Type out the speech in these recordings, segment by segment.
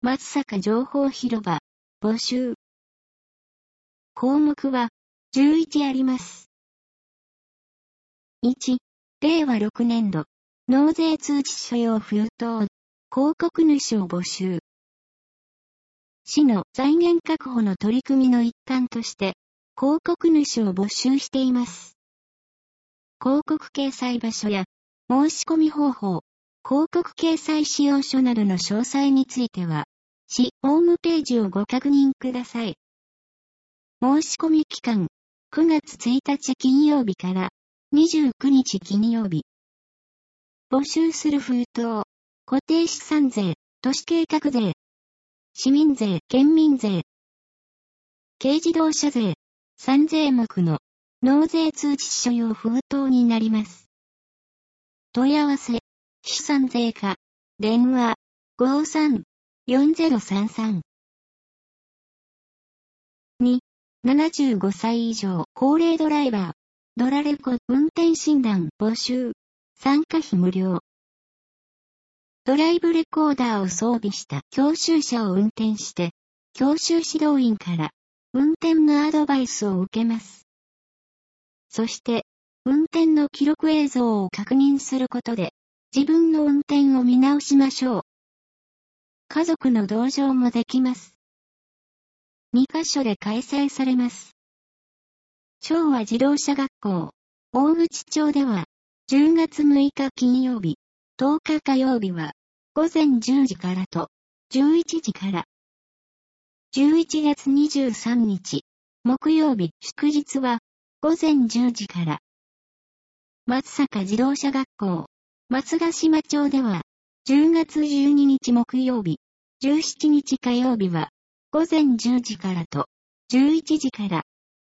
松阪情報広場、募集。項目は、11あります。1、令和6年度、納税通知書用封筒、広告主を募集。市の財源確保の取り組みの一環として、広告主を募集しています。広告掲載場所や、申し込み方法、広告掲載使用書などの詳細については、市ホームページをご確認ください。申し込み期間、9月1日金曜日から29日金曜日。募集する封筒、固定資産税、都市計画税、市民税、県民税、軽自動車税、3税目の納税通知書用封筒になります。問い合わせ、資産税課、電話、53-4033。2、75歳以上高齢ドライバー、ドラレコ運転診断募集、参加費無料。ドライブレコーダーを装備した教習車を運転して、教習指導員から運転のアドバイスを受けます。そして、運転の記録映像を確認することで、自分の運転を見直しましょう。家族の同乗もできます。2カ所で開催されます。昭和自動車学校、大口町では、10月6日金曜日、10日火曜日は、午前10時からと、11時から。11月23日、木曜日、祝日は、午前10時から。松阪自動車学校、松ヶ島町では、10月12日木曜日、17日火曜日は、午前10時からと、11時から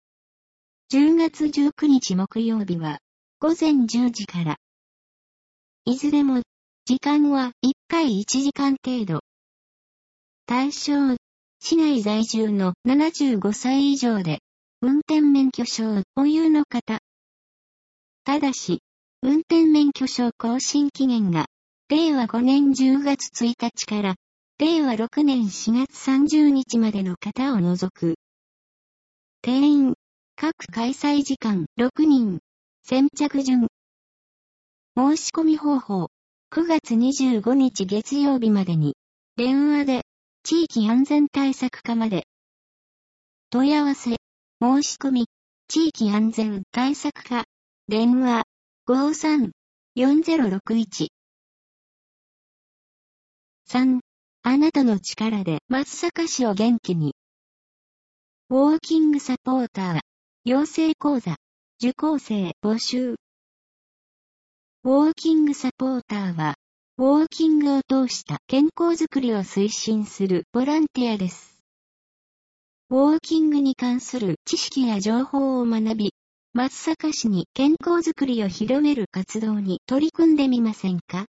。10月19日木曜日は、午前10時から。いずれも、時間は1回1時間程度。対象、市内在住の75歳以上で、運転免許証保有の方。ただし、運転免許証更新期限が、令和5年10月1日から、令和6年4月30日までの方を除く。定員、各開催時間6人、先着順。申し込み方法、9月25日月曜日までに、電話で、地域安全対策課まで。問い合わせ、申し込み、地域安全対策課、電話、53-4061。3. あなたの力で松阪市を元気に。ウォーキングサポーター、養成講座、受講生募集。ウォーキングサポーターは、ウォーキングを通した健康づくりを推進するボランティアです。ウォーキングに関する知識や情報を学び、松阪市に健康づくりを広める活動に取り組んでみませんか？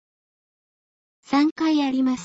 3 回あります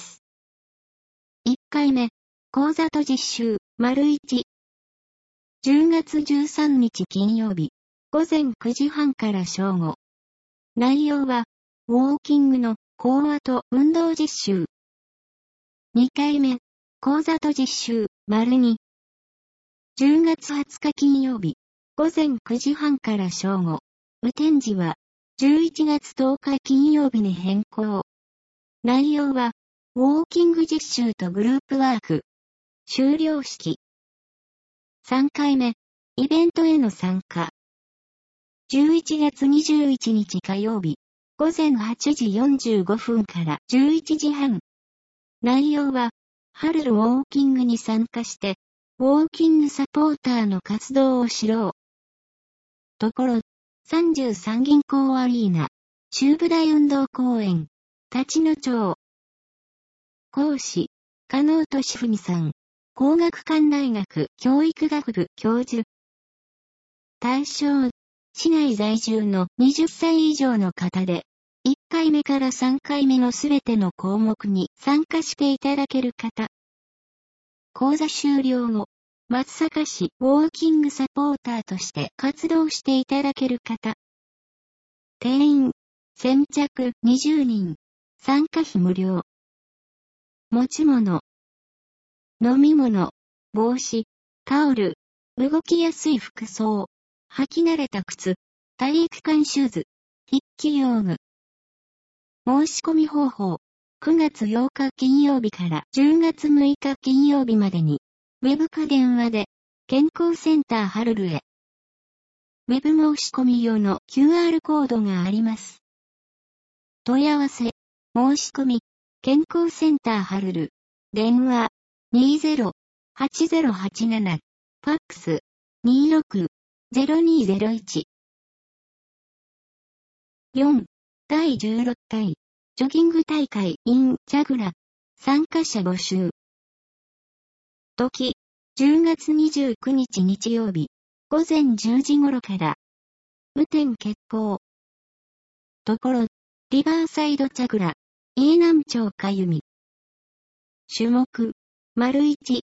。1回目、講座と実習、1。10月13日金曜日、午前9時半から正午。内容は、ウォーキングの講話と運動実習。2回目、講座と実習、2。10月20日金曜日、午前9時半から正午。雨天時は、11月10日金曜日に変更。内容は、ウォーキング実習とグループワーク。修了式。3回目、イベントへの参加。11月21日火曜日、午前8時45分から11時半。内容は、春ウォーキングに参加して、ウォーキングサポーターの活動を知ろう。ところ、33銀行アリーナ、中部大運動公園、立野町。講師、加納俊文さん、皇學館大学教育学部教授。対象、市内在住の20歳以上の方で、1回目から3回目のすべての項目に参加していただける方。講座終了後、松阪市ウォーキングサポーターとして活動していただける方。定員、先着20人、参加費無料。持ち物、 飲み物、帽子、タオル、動きやすい服装、履き慣れた靴、体育館シューズ、筆記用具。申し込み方法。9月8日金曜日から10月6日金曜日までに、ウェブか電話で、健康センターハルルへ。ウェブ申し込み用の QR コードがあります。問い合わせ、申し込み、健康センターハルル、電話、20-8087、ファックス、26-0201。4. 第16回、ジョギング大会 in ジャグラ、参加者募集。時、10月29日日曜日、午前10時頃から、雨天決行。ところ、リバーサイドチャグラ、飯南町かゆみ。種目、丸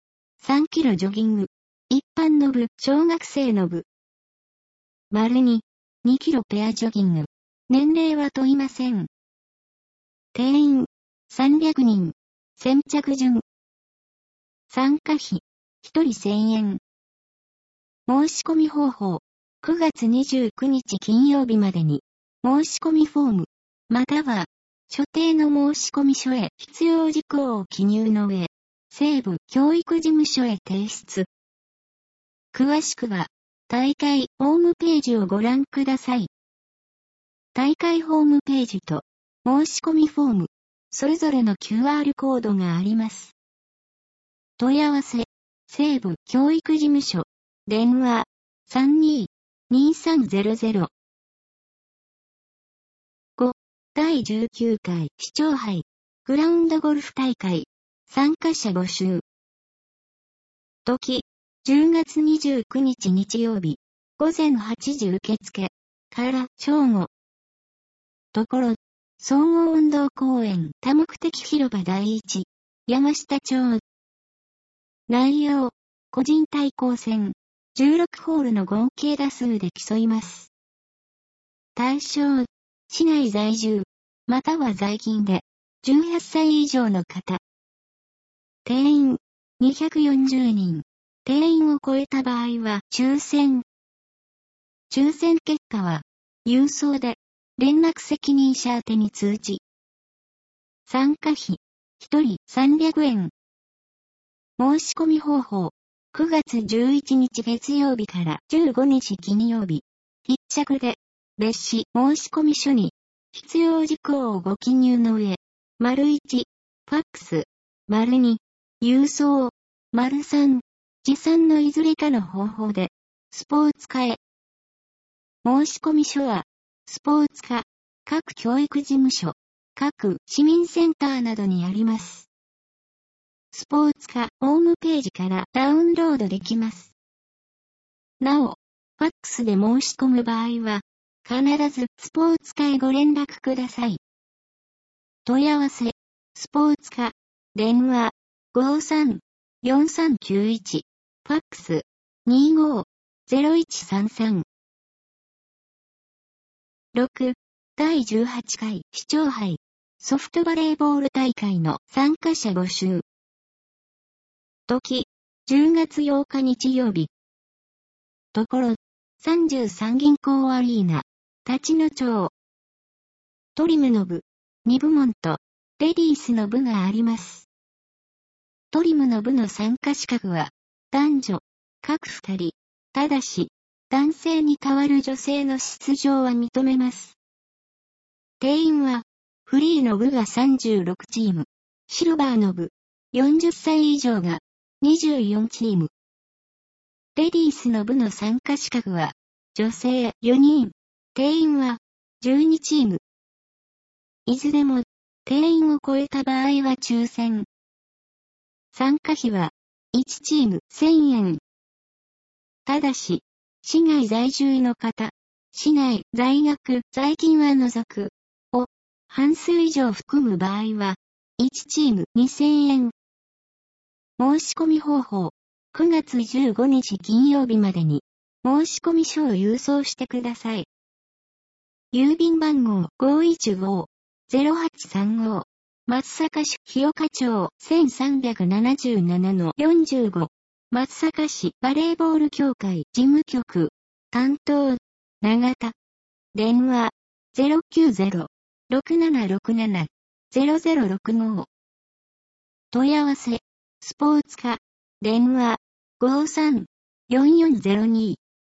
1、3キロジョギング、一般の部、小学生の部。丸2、2キロペアジョギング、年齢は問いません。定員、300人、先着順。参加費、1人1000円。申し込み方法、9月29日金曜日までに、申し込みフォーム、または、所定の申込書へ必要事項を記入の上、西部教育事務所へ提出。詳しくは、大会ホームページをご覧ください。大会ホームページと、申し込みフォーム、それぞれの QR コードがあります。問い合わせ、西部教育事務所、電話、32-2300。5. 第19回市長杯、グラウンドゴルフ大会、参加者募集。時、10月29日日曜日、午前8時受付、から正午。ところ、総合運動公園多目的広場第一、山下町。内容、個人対抗戦、16ホールの合計打数で競います。対象、市内在住、または在勤で、18歳以上の方。定員、240人。定員を超えた場合は抽選。抽選結果は、郵送で、連絡責任者宛てに通知。参加費、1人300円。申し込み方法、9月11日月曜日から15日金曜日。必着で、別紙申込書に、必要事項をご記入の上、丸1、ファックス、丸2、郵送、丸3、持参のいずれかの方法で、スポーツ課へ。申込書は、スポーツ課、各教育事務所、各市民センターなどにあります。スポーツ課ホームページからダウンロードできます。なお、ファックスで申し込む場合は、必ずスポーツ課へご連絡ください。問い合わせ、スポーツ課、電話、53-4391、ファックス、25-0133。6. 第18回市長杯、ソフトバレーボール大会の参加者募集。時、10月8日日曜日。ところ、33銀行アリーナ、立野町。トリムの部、2部門と、レディースの部があります。トリムの部の参加資格は、男女、各2人。ただし、男性に代わる女性の出場は認めます。定員は、フリーの部が36チーム、シルバーの部、40歳以上が、24チーム。レディースの部の参加資格は、女性4人、定員は12チーム。いずれも、定員を超えた場合は抽選。参加費は、1チーム1000円。ただし、市外在住の方、市内在学在勤は除く、を、半数以上含む場合は、1チーム2000円。申し込み方法、9月15日金曜日までに、申込書を郵送してください。郵便番号 515-0835 松阪市日岡町 1377-45 松阪市バレーボール協会事務局担当永田電話 090-6767-0065 問い合わせスポーツ課電話 53-4402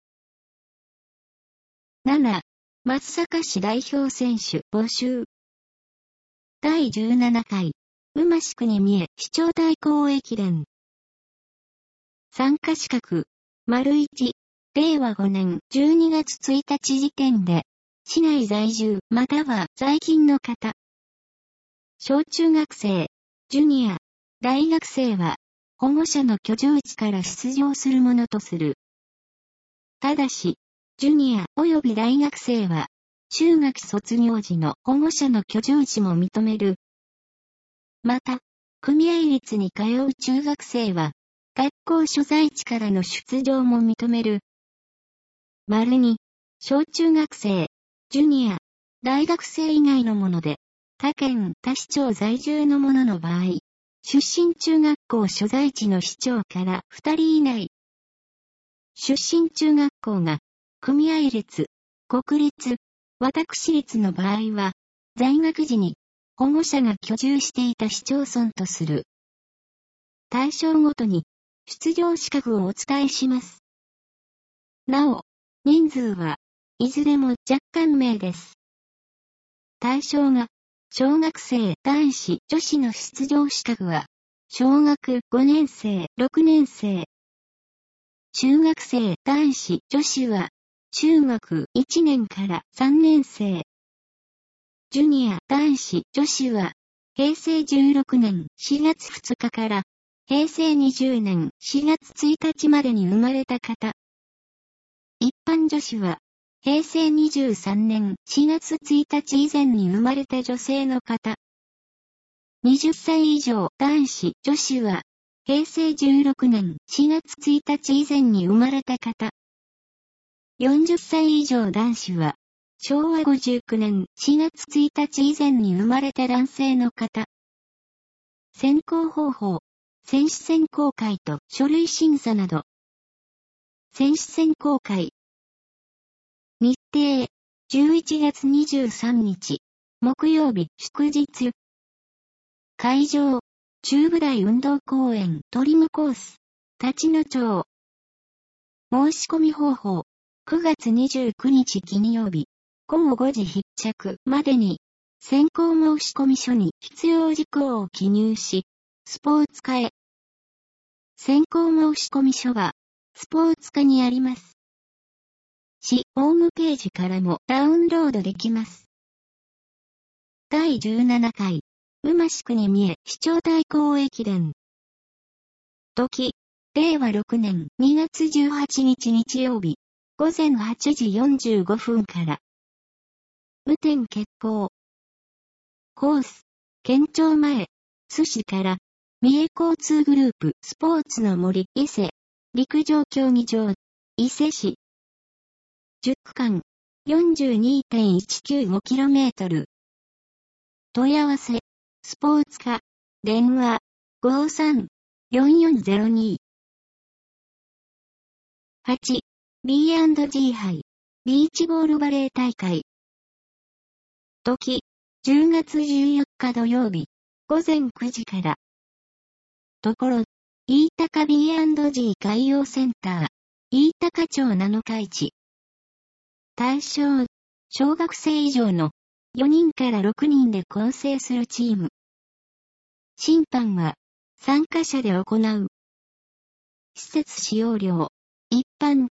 7. 松阪市代表選手募集第17回馬宿国三重市長対抗駅伝参加資格 ① 令和5年12月1日時点で市内在住または在勤の方小中学生ジュニア大学生は保護者の居住地から出場するものとする。ただしジュニア及び大学生は中学卒業時の保護者の居住地も認める。また、組合立に通う中学生は、学校所在地からの出場も認める。2、小中学生、ジュニア、大学生以外のもので、他県他市町在住の者の場合、出身中学校所在地の市町から2人以内。出身中学校が、組合立、国立、私立の場合は、在学時に保護者が居住していた市町村とする。対象ごとに出場資格をお伝えします。なお、人数はいずれも若干名です。対象が小学生男子女子の出場資格は小学5年生6年生。中学生男子女子は中学1年から3年生。ジュニア男子女子は平成16年4月2日から平成20年4月1日までに生まれた方。一般女子は平成23年4月1日以前に生まれた女性の方。20歳以上男子女子は平成16年4月1日以前に生まれた方。40歳以上男子は、昭和59年4月1日以前に生まれた男性の方。選考方法、選手選考会と書類審査など。選手選考会。日程、11月23日、木曜日祝日。会場、中部大運動公園トリムコース、立野町。申し込み方法。9月29日金曜日、午後5時必着までに、選考申込書に必要事項を記入し、スポーツ課へ。選考申込書は、スポーツ課にあります。市ホームページからもダウンロードできます。第17回、馬宿国三重市長対抗駅伝。時、令和6年2月18日日曜日。午前8時45分から。雨天決行。コース、県庁前、津市から、三重交通グループスポーツの森伊勢、陸上競技場、伊勢市。10区間、42.195km。問い合わせ、スポーツ課、電話、53-4402。8。B&G 杯、ビーチボールバレー大会。時、10月14日土曜日、午前9時から。ところ、飯高 B&G 海洋センター、飯高町7日市。対象、小学生以上の4人から6人で構成するチーム。審判は、参加者で行う。施設使用料。一般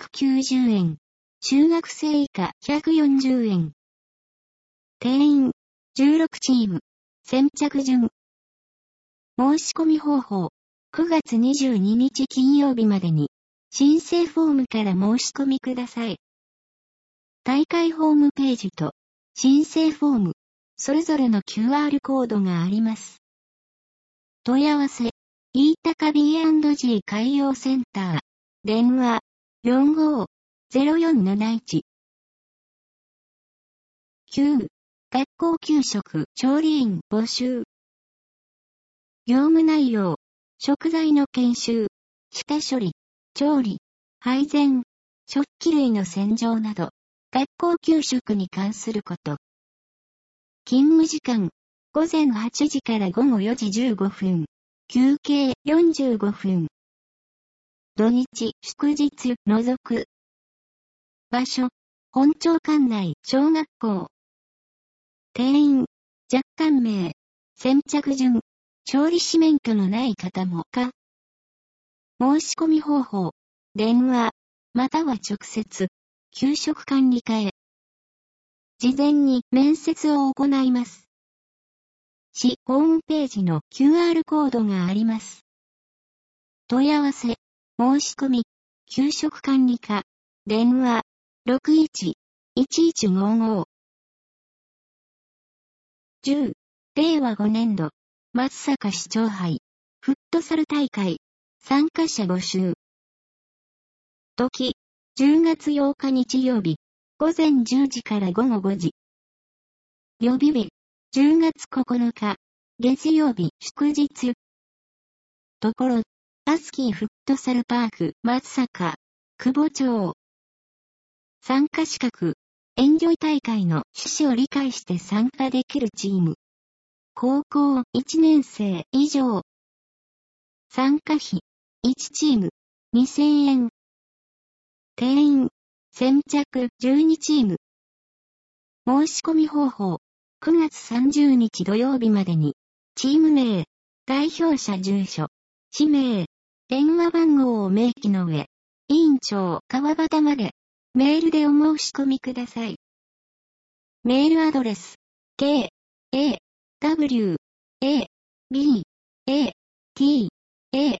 290円。中学生以下140円。定員16チーム。先着順。申し込み方法。9月22日金曜日までに申請フォームから申し込みください。大会ホームページと申請フォーム、それぞれの QR コードがあります。問い合わせ。飯高 B&G 海洋センター。電話、45-0471。9。 学校給食調理員募集。業務内容、食材の研修、下処理、調理、配膳、食器類の洗浄など、学校給食に関すること。勤務時間、午前8時から午後4時15分、休憩45分。土日、祝日除く。場所、本町管内小学校。定員、若干名、先着順、調理師免許のない方も可。申し込み方法、電話、または直接、給食管理課へ。事前に面接を行います。市ホームページの QR コードがあります。問い合わせ、申し込み、給食管理課、電話、61-1155。10、令和5年度、松阪市長杯、フットサル大会、参加者募集。時、10月8日日曜日、午前10時から午後5時。予備日、10月9日、月曜日祝日。ところ、アスキーフットサルパーク、松阪、久保町。参加資格、エンジョイ大会の趣旨を理解して参加できるチーム。高校1年生以上。参加費、1チーム、2000円。定員、先着12チーム。申し込み方法、9月30日土曜日までに、チーム名、代表者住所、氏名、電話番号を明記の上、委員長川端まで、メールでお申し込みください。メールアドレス、k, a, w, a, b, a, t, a,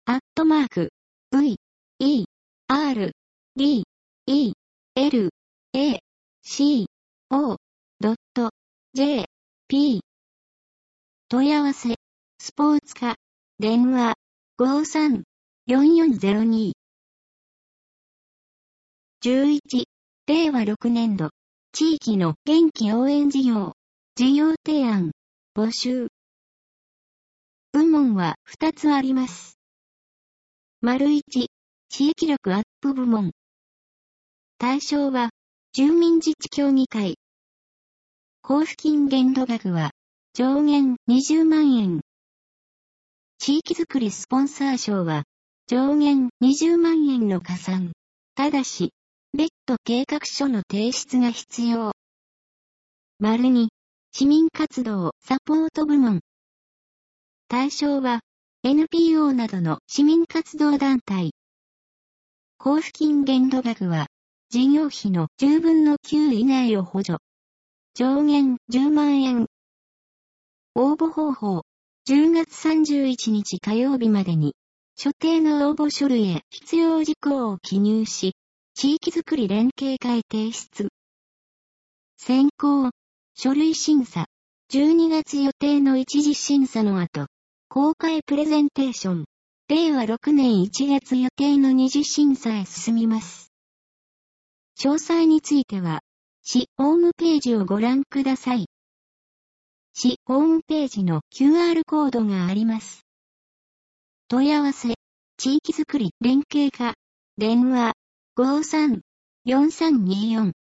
v, e, r, d, e, l, a, c, o, j, p。問い合わせ、スポーツ課、電話、53-4402。11、令和6年度、地域の元気応援事業、事業提案、募集。部門は2つあります。1、地域力アップ部門。対象は、住民自治協議会。交付金限度額は、上限20万円。地域づくりスポンサー賞は、上限20万円の加算。ただし、別途計画書の提出が必要。2、市民活動サポート部門。対象は、NPO などの市民活動団体。交付金限度額は、事業費の10分の9以内を補助。上限10万円。応募方法、10月31日火曜日までに、所定の応募書類へ必要事項を記入し、地域づくり連携会提出。選考、書類審査、12月予定の一次審査の後、公開プレゼンテーション、令和6年1月予定の二次審査へ進みます。詳細については、市ホームページをご覧ください。市ホームページの QR コードがあります。問い合わせ、地域づくり連携課、電話、53-4324